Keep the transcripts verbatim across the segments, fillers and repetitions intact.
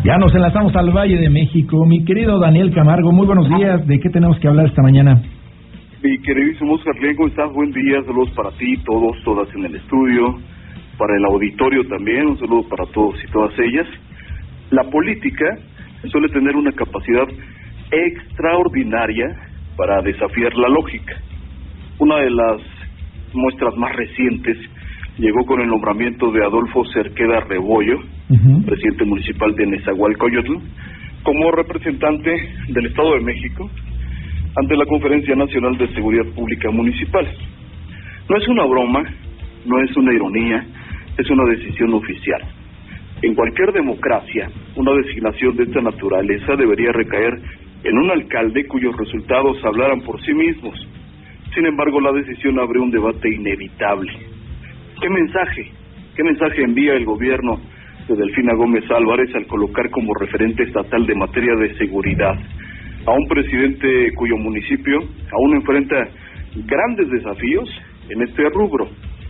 Ya nos enlazamos al Valle de México. Mi querido Daniel Camargo, muy buenos días. ¿De qué tenemos que hablar esta mañana? Mi queridísimo Oscar León, ¿cómo estás? Buen día, saludos para ti, todos, todas en el estudio, para el auditorio también, un saludo para todos y todas ellas. La política suele tener una capacidad extraordinaria para desafiar la lógica. Una de las muestras más recientes llegó con el nombramiento de Adolfo Cerqueda Rebollo, uh-huh. presidente municipal de Nezahualcóyotl, como representante del Estado de México ante la Conferencia Nacional de Seguridad Pública Municipal. No es una broma, no es una ironía, es una decisión oficial. En cualquier democracia, una designación de esta naturaleza debería recaer en un alcalde cuyos resultados hablaran por sí mismos. Sin embargo, la decisión abre un debate inevitable. ¿Qué mensaje? ¿Qué mensaje envía el gobierno de Delfina Gómez Álvarez al colocar como referente estatal de materia de seguridad a un presidente cuyo municipio aún enfrenta grandes desafíos en este rubro?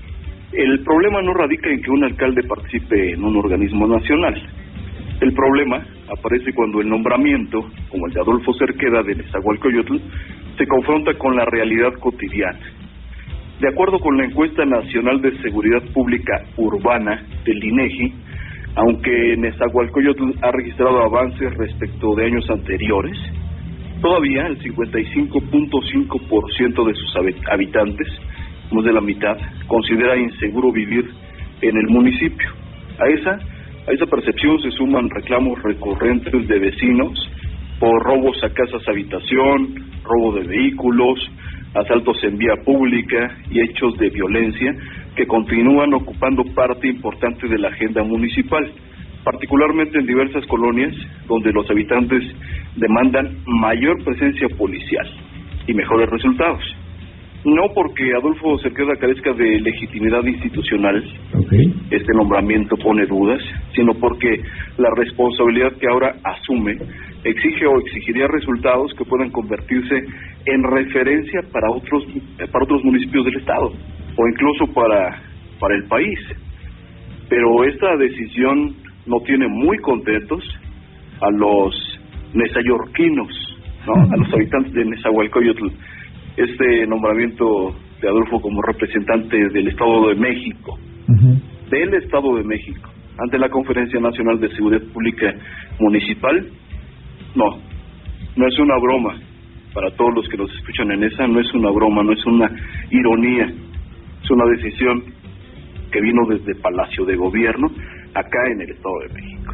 El problema no radica en que un alcalde participe en un organismo nacional. El problema aparece cuando el nombramiento, como el de Adolfo Cerqueda de Nezahualcóyotl, se confronta con la realidad cotidiana. De acuerdo con la encuesta nacional de seguridad pública urbana del INEGI, aunque Nezahualcóyotl ha registrado avances respecto de años anteriores, todavía el cincuenta y cinco punto cinco por ciento de sus habitantes, más de la mitad, considera inseguro vivir en el municipio. A esa, a esa percepción se suman reclamos recurrentes de vecinos por robos a casas habitación, robo de vehículos, asaltos en vía pública y hechos de violencia que continúan ocupando parte importante de la agenda municipal, particularmente en diversas colonias donde los habitantes demandan mayor presencia policial y mejores resultados. No porque Adolfo Cerqueda carezca de legitimidad institucional, okay. este nombramiento pone dudas, sino porque la responsabilidad que ahora asume exige o exigiría resultados que puedan convertirse en referencia para otros para otros municipios del estado o incluso para para el país. Pero esta decisión no tiene muy contentos a los nezayorquinos, ¿no? A los habitantes de Nezahualcóyotl. Este nombramiento de Adolfo como representante del Estado de México, uh-huh. del Estado de México, ante la Conferencia Nacional de Seguridad Pública Municipal, no, no es una broma. Para todos los que nos escuchan en esa, no es una broma, no es una ironía, es una decisión que vino desde Palacio de Gobierno, acá en el Estado de México.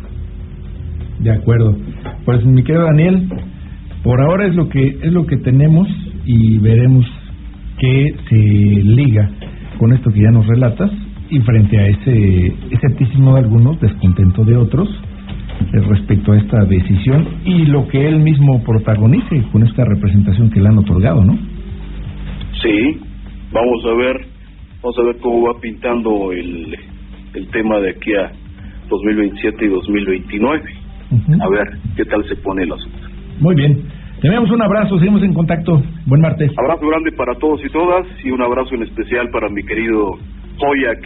De acuerdo. Pues mi querido Daniel, por ahora es lo que es lo que tenemos y veremos qué se liga con esto que ya nos relatas y frente a ese escepticismo de algunos, descontento de otros respecto a esta decisión y lo que él mismo protagonice con esta representación que le han otorgado, ¿no? Sí, vamos a ver, vamos a ver cómo va pintando el el tema de aquí a dos mil veintisiete y dos mil veintinueve. Uh-huh. A ver qué tal se pone el asunto. Muy bien. Te enviamos un abrazo, seguimos en contacto. Buen martes. Abrazo grande para todos y todas y un abrazo en especial para mi querido Joya.